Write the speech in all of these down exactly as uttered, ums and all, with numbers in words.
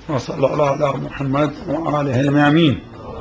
وصلى الله على محمد وآله الميامين.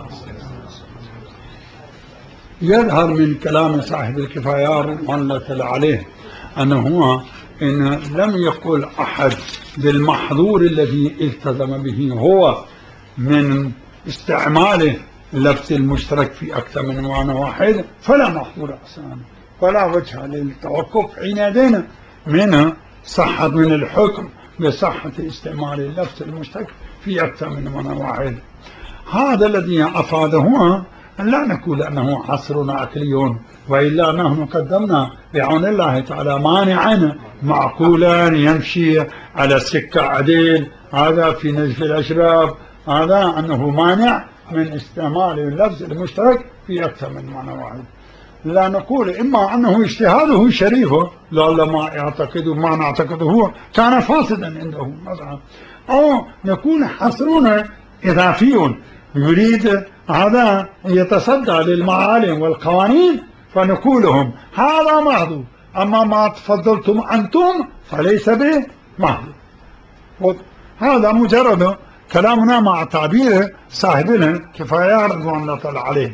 يظهر من كلام صاحب الكفاية رضوان الله عليه أنه هو إن لم يقل أحد بالمحظور الذي التزم به هو من استعماله اللفظ المشترك في أكثر من معنى واحد فلا محظور أصلا ولا وجه للتوقف حينئذ من صحة من الحكم بصحة استعمال اللفظ المشترك في أكثر من معنى واحد. هذا الذي أفاده لا نقول أنه عصر عقلي، وإلا نحن قدمنا بعون الله تعالى مانعا معقولا يمشي على السكة عديل، هذا في نزف الأشراب، هذا أنه مانع من استعمال اللفظ المشترك في أكثر من معنى واحد. لا نقول إما أنه اجتهاده شريف لعل ما يعتقده ما نعتقده هو كان فاسدا عنده مثلا، أو نكون حصرنا إضافي يريد هذا يتصدى للمعالم والقوانين فنقولهم هذا محظور، أما ما تفضلتم أنتم فليس بمحظور. هذا مجرد كلامنا مع تعبير صاحبنا كفاية رضوان الله عليه.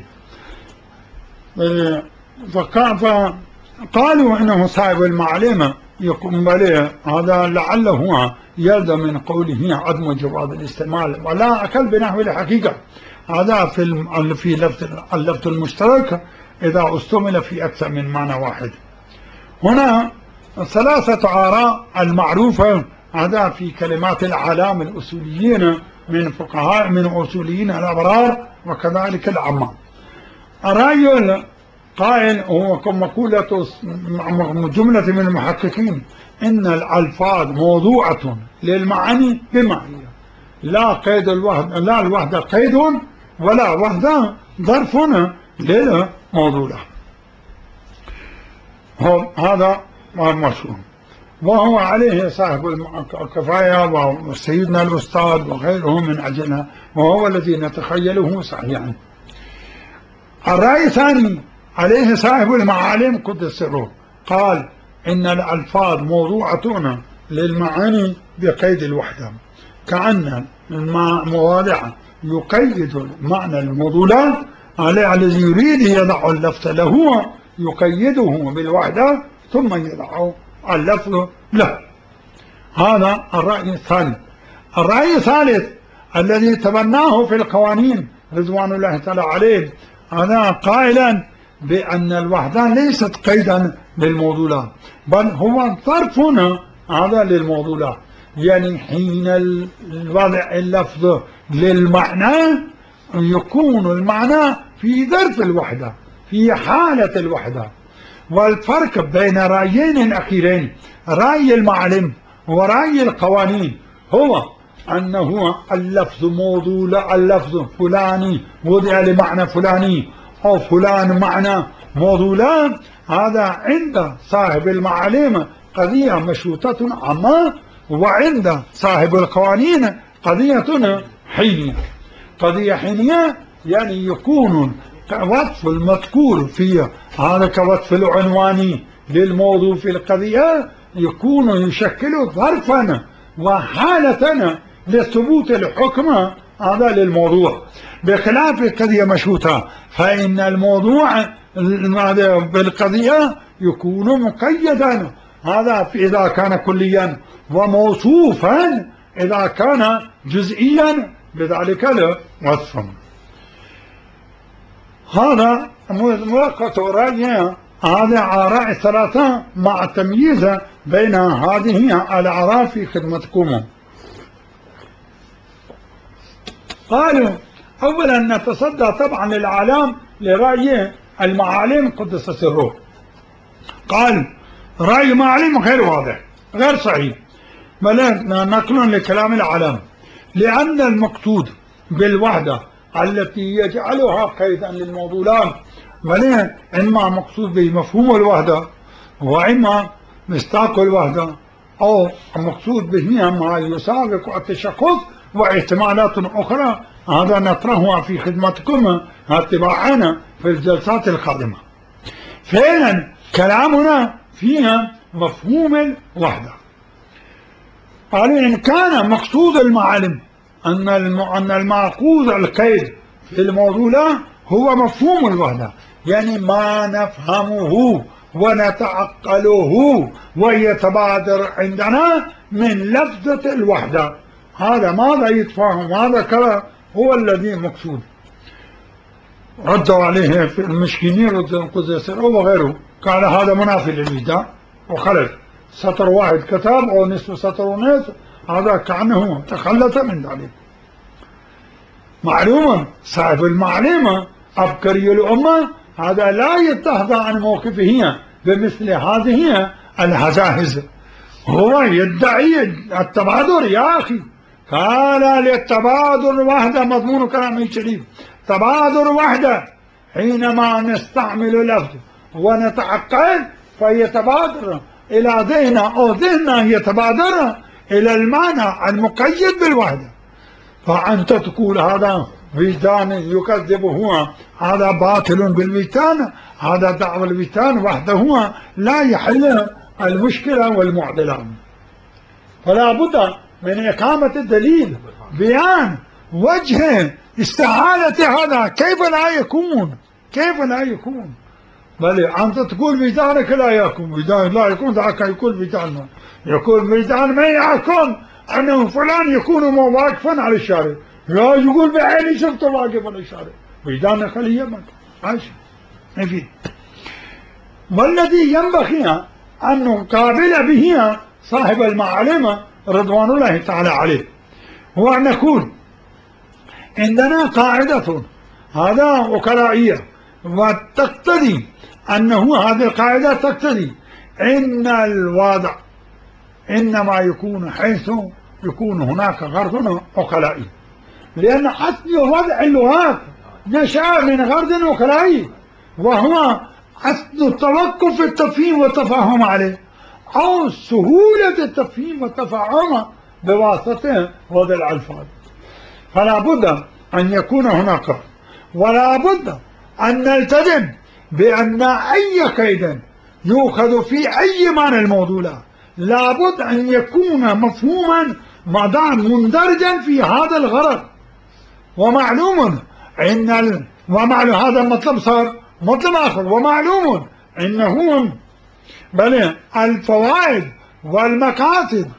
فقالوا إنه صاحب المعلمة يقوم بليه، هذا لعله يلزم من قوله عدم جواز الاستعمال ولا أكل بنحو الحقيقة، هذا في في اللفظ المشترك إذا استعمل في أكثر من معنى واحد. هنا ثلاثة آراء المعروفة هذا في كلمات العلام الأصوليين من فقهاء من أصوليين الأبرار وكذلك العامة. الرأي قائل هو مقولة جملة من المحققين إن الألفاظ موضوعة للمعاني بمعنى لا قيد الوحدة، لا الوحدة قيد ولا وحدة ظرف للموضوع. هذا مشهور وهو عليه صاحب الكفاية وسيدنا الأستاذ وغيره من أجلها، وهو الذي نتخيله صحيحا. الرأي الثاني عليه صاحب المعالم قدس سره، قال إن الألفاظ موضوعة للمعاني بقيد الوحدة، كأن المواضع يقيد معنى الموضوعات على الذي يريد يضع اللفظ له يقيده بالوحدة ثم يضع اللفظ له. هذا الرأي الثاني. الرأي الثالث الذي تبناه في القوانين رضوان الله تعالى عليه، هذا قائلا بأن الوحدة ليست قيدا للموضوعات بل هو ظرف هذا للموضوعات، يعني حين الوضع اللفظ للمعنى يكون المعنى في ظرف الوحدة في حالة الوحدة. والفرق بين رأيين الأخيرين رأي المعلم ورأي القوانين هو أنه اللفظ موضوع، اللفظ فلاني وضع لمعنى فلاني أو فلان معنى موضوع، هذا عند صاحب المعالم قضية مشروطة عامة، وعند صاحب القوانين قضية حينية. قضية حينية يعني يكون وصف المذكور فيه هذا كوصف العنواني للموضوع في القضية يكون يشكل ظرفا وحالة لثبوت الحكم هذا للموضوع، بخلاف قضية مشروطة فإن الموضوع بالقضية يكون مقيدا، هذا إذا كان كليا وموصوفا إذا كان جزئيا بذلك الوصف. هذا موقت رأي هذا آراء الثلاثة مع التمييز بين هذه الآراء في خدمتكم. قالوا أولا نتصدى طبعا للعلام لرأي المعالم قدس سره. قال رأي المعالم غير واضح غير صحيح بل نقل لكلام العلام، لأن المقصود بالوحدة التي يجعلها قيدا للموضوعات بل إما مقصود به مفهوم الوحدة وإما مصداق الوحدة أو مقصود به ما يسابق التشخص واحتمالات أخرى، هذا نطرحها في خدمتكم اتباعنا في الجلسات القادمة. فعلا كلامنا فيها مفهوم الوحدة. قال إن كان مقصود المعالم أن أن المأخوذ القيد في الموضوع هو مفهوم الوحدة، يعني ما نفهمه ونتعقله ويتبادر عندنا من لفظة الوحدة. هذا ماذا يتفهم، هذا كذا هو الذي مقصود. ردوا عليه في المشكينين رد القدس وغيره، قال هذا منافي للوجدان وخلف سطر واحد كتاب أو نصف سطر ونصف، هذا كأنه تخلت من ذلك. معلومة صاحب المعلمة عبقري الأمة هذا لا يتخذ عن موقفه بمثل هذه الهزاهز، هو يدعي التبادر. يا أخي قال للتبادر وحده مضمون كلام الشريف، تبادر وحده حينما نستعمل لفظ ونتعقل فيتبادر إلى ذهننا أو ذهننا يتبادر إلى المعنى المقيد بالوحدة. فأنت تقول هذا وجدان يكذبه، هذا باطل بالوجدان، هذا دعوى الوجدان وحده لا يحل المشكلة والمعضلة. فلا بد من إقامة الدليل، بيان وجه استحالة هذا. كيف لا يكون، كيف لا يكون؟ بل أنت تقول وجدانك لا يكون، وجدانك لا يكون، ذاك يقول وجدان يكون، وجدان ما يكون أنه فلان يكون واقفا على الشارع، لا يقول بعيني شفته واقف على الشارع، وجدان خليه من عايش ما. والذي ينبغي أن نقابل به صاحب المعالم رضوان الله تعالى عليه هو أن نقول عندنا قاعدة هذا وكلائية، وتقتضي أنه هذه القاعدة تقتضي إن الوضع إنما يكون حيث يكون هناك غرض وكلائي، لأن أصل وضع اللغات نشأ من غرض وكلائي، وهو أصل التوقف التفهيم والتفاهم عليه، أو سهولة التفهيم والتفاهم بواسطة وضع الألفاظ. فلا بد أن يكون هناك، ولا بد أن نلتزم بأن أي قيد يؤخذ في أي معنى الموضوع لا بد أن يكون مفهوما مندرجا في هذا الغرض. ومعلوم أن ال... ومعلوم هذا المطلب صار مطلب آخر، ومعلوم أنه بل الفوائد والمقاصد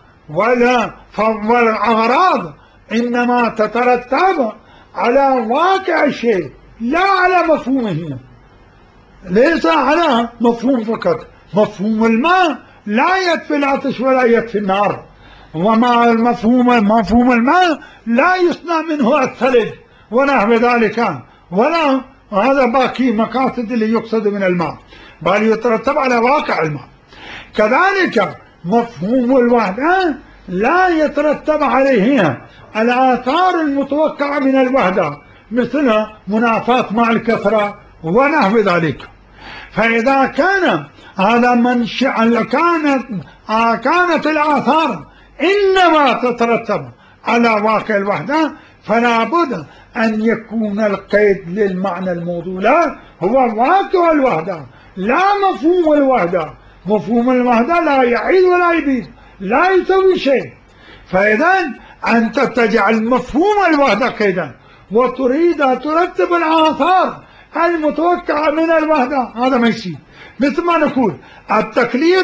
والأغراض إنما تترتب على واقع الشيء لا على مفهومه، ليس على مفهوم فقط. مفهوم الماء لا يكفي العطش ولا يكفي النار، ومع المفهوم مفهوم الماء لا يصنع منه الثلج ونحو ذلك، ولا هذا باقي مقاصد اللي يقصد من الماء، بل يترتب على واقع الماء. كذلك مفهوم الوحدة لا يترتب عليه الآثار المتوقعة من الوحدة مثل منافاة مع الكثرة ونحو ذلك. فإذا كان هذا منشأ كانت كانت الآثار إنما تترتب على واقع الوحدة، فلا بد أن يكون القيد للمعنى الموضوع هو واقع الوحدة لا مفهوم الوحدة. مفهوم الوحدة لا يعيد ولا يبيد، لا يسوي شيء. فإذا أنت تجعل مفهوم الوحدة قيدا وتريد أن ترتب الآثار المتوقعة من الوحدة، هذا ما يصير. مثل ما نقول التقليد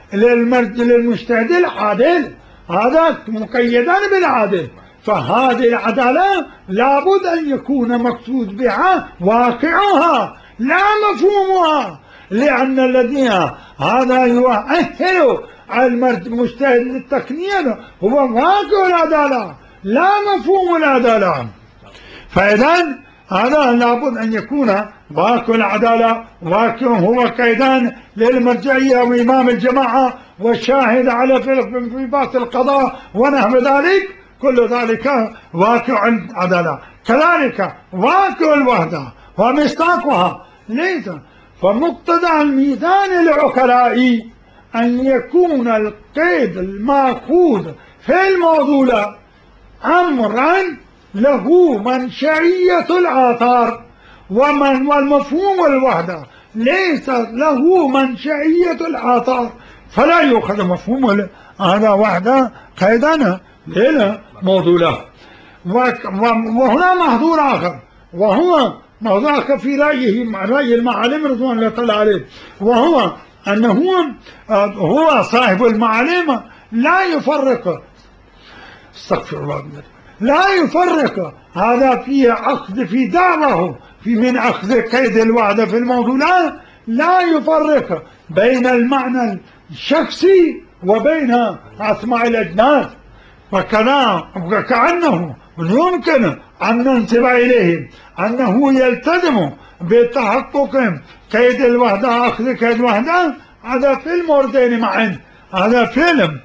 للمجتهد العادل هذا مقيدا بالعادل، فهذه العدالة لابد أن يكون مقصود بها واقعها لا مفهومها، لأن الذين هذا يؤهل المجتهد للتقليد هو واقع العدالة لا مفهوم العدالة. فإذا هذا لابد أن يكون واقع العدالة واقع هو قيدان للمرجعية وإمام الجماعة والشاهد على في باس القضاء ونحو ذلك، كل ذلك واقع العدالة. كذلك واقع الوحدة ومصداقها ليس. فمقتضى الميزان العقلائي أن يكون القيد المأخوذ في الموضوع أمرا له منشأية الآثار، ومن والمفهوم الوحدة ليس له منشأية الآثار، فلا يؤخذ مفهوم هذا وحده قيدنا للموضوع. وهنا محظور آخر، وهو محظور آخر في رأيه رأي المعالم رضوان الله تعالى عليه، وهو أنه هو صاحب المعالم لا يفرق، استغفر الله، لا يفرق هذا في أخذ في دعوه في من أخذ قيد الوحدة في الموضوع، لا, لا يفرق بين المعنى الشخصي وبين أسماء الأجناس، وكذا كأنه يمكن أن ننسب إليه أنه يلتزم بتحقق قيد الوحدة، أخذ قيد الوحدة، هذا في الموردين معا، هذا فيلم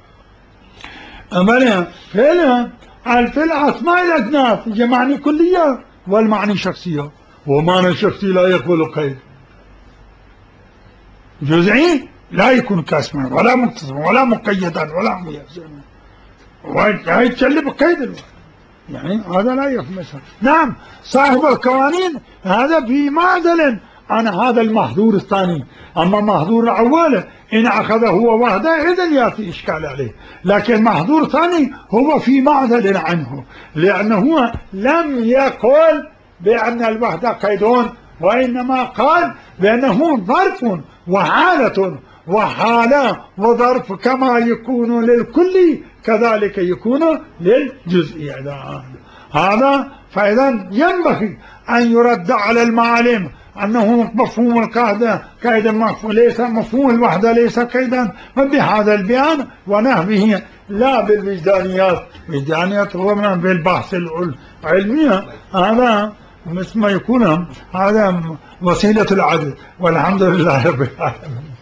أمانة فيلم في الأسماء الأجناس يجي معني كلية والمعني شخصية، ومعنى الشخصي لا يقبل قيد، جزئي لا يكون كاسما ولا متصما ولا مقيدا ولا ميسما، ويتكلم بقيد الوحدة، يعني هذا لا يفهم. نعم صاحب القوانين هذا في معزل عن هذا المحظور الثاني، أما محظور الأول إن أخذه هو وحده إذن يأتي إشكال عليه، لكن محظور ثاني هو في معزل عنه، لأنه لم يقل بأن الوحدة قيدون، وإنما قال بأنه ظرف وحالة، وحالة وظرف كما يكون للكل كذلك يكون للجزئي. هذا فإذا ينبغي أن يرد على المعالم أنه مفهوم القاعدة قيدا مفهوم ليس مفهوم الوحدة ليس قيدا بهذا البيان ونحوه، لا بالوجدانيات، وجدانيات هو بالبحث العلمي، هذا مثل ما يكون هذا وسيلة العدل، والحمد لله رب العالمين.